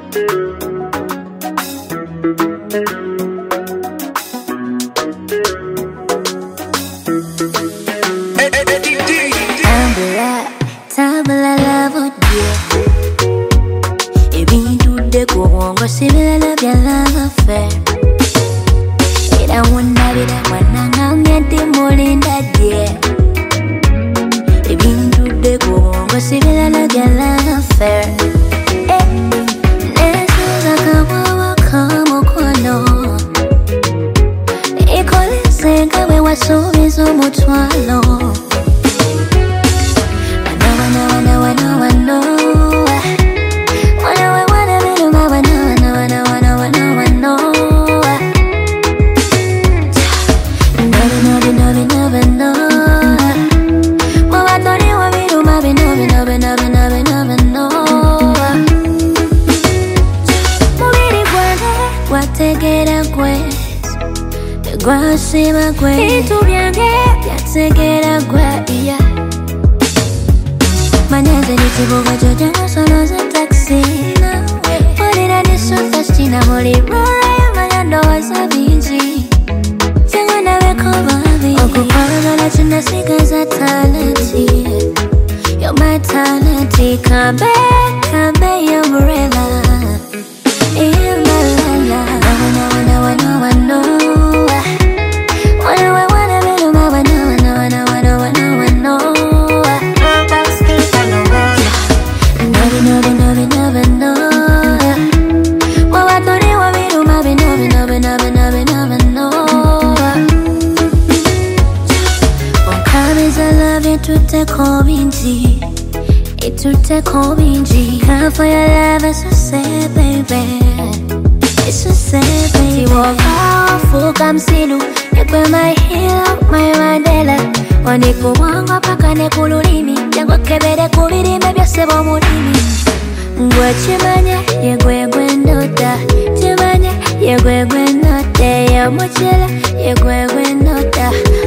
Tabla love you. Ibintu de kuongo sibila la bya love affair. Ira wonna bira mwana ngangete mulinda die. Ibintu de kuongo sibila la bya love affair. Nesuza kawawa kamo kono. Ikole senga we wasubiza omutwalo. Guasima gwe itu byange byategera gwa iya manyaze nitibuga joja ngasono za taxi Polina nisuta stina moli rora manyando waza binji Tengo nawe kobabi Okupanga na chuna sika za talenti You're my talenti Kambe, kambe your umbrella In my life I know Itute kobinji Come for your love, it's so sad, baby It's so sad, baby Tiwoka fuka msilu Nekwe my hero, my Mandela Waniku wanga paka nekululimi Jango kebede kubirime byose bomulimi Ngwe chimanye, yegwe gwe nota Chimanye, yegwe gwe nota Yamuchela, yegwe gwe nota